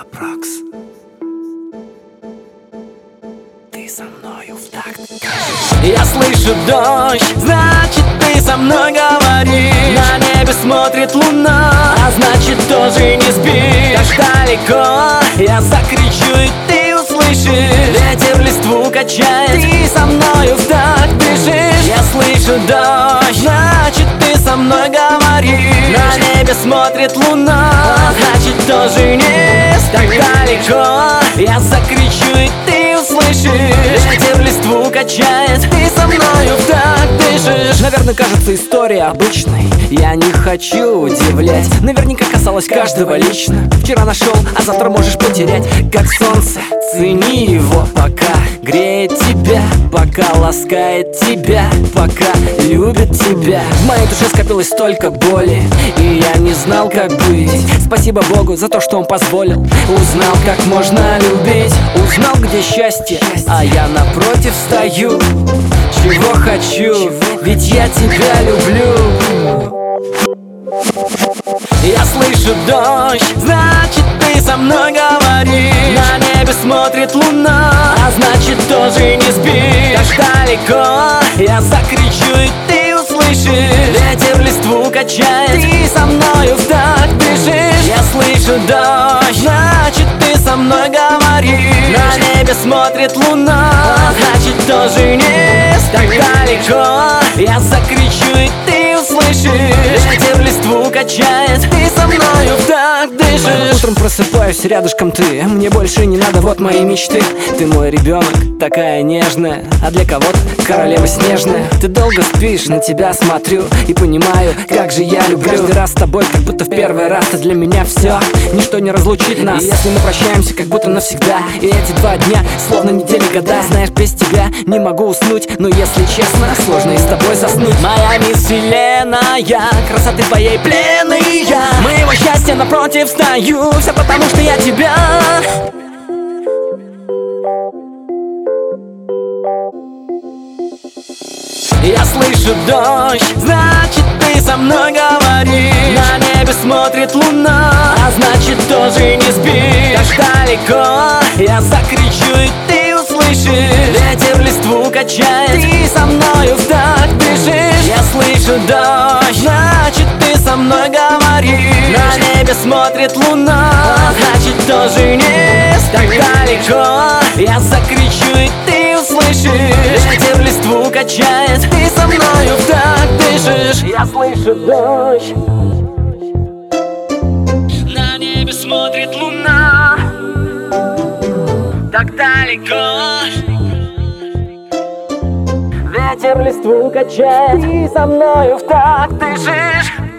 Рокс, ты со мною в такт. Я слышу дождь, значит ты со мной говоришь. На небе смотрит луна, а значит тоже не спишь. Так далеко я закричу, и ты услышишь. Ветер листву качает, ты со мною в такт бежишь. Я слышу дождь, значит ты со мной говоришь. На небе смотрит луна, а значит тоже не спишь. Так далеко я закричу, и ты услышишь. Ветер листву качает, ты со мною в такт бежишь. Наверное, кажется история обычной, я не хочу удивлять. Наверняка касалось каждого лично. Вчера нашел, а завтра можешь потерять. Как солнце, цени его, пока греет тебя, пока ласкает тебя, пока любит тебя. В моей душе скопилось столько боли, и я не знал, как быть. Спасибо Богу за то, что Он позволил. Узнал, как можно любить, узнал, где счастье, а я напротив стою. Чего хочу, ведь я тебя люблю. Я слышу дождь, значит ты со мной говоришь. На небе смотрит луна, а значит тоже не спишь. Так далеко я закричу, и ты услышишь. Ветер листву качает, ты со мною в такт бежишь. Я слышу дождь, значит ты со мной говоришь. На небе смотрит луна, а значит тоже не спишь. Так далеко я закричу, и ты услышишь. Ветер листву качает, ты со мною в такт дышишь. Утром просыпаюсь, рядышком ты, мне больше не надо, вот мои мечты. Ты мой ребенок, такая нежная, а для кого-то королева снежная. Ты долго спишь, на тебя смотрю и понимаю, как же я люблю. Каждый раз с тобой, как будто в первый раз. Ты для меня все, ничто не разлучит нас. И если мы прощаемся, как будто навсегда. И эти 2 дня, словно недели, года. Знаешь, без тебя не могу уснуть, но если честно, сложно и с тобой заснуть. Моя мисс Вселенная, красоты твоей пленный я. Моего счастья напротив стою, все потому что я тебя. Я слышу дождь, значит ты со мной говоришь. На небе смотрит луна, а значит тоже не спишь. Так далеко я закричу, и ты услышишь. Ветер листву качает, ты со мною в такт бежишь. Я слышу дождь, значит ты со мной говоришь. На небе смотрит луна, а значит тоже не спишь. Так далеко я закричу, и ты услышишь. Ветер листву качает, ты со мною в такт бежишь. Я слышу дождь, на небе смотрит луна, так далеко. Ветер листву качает, ты со мною в такт бежишь.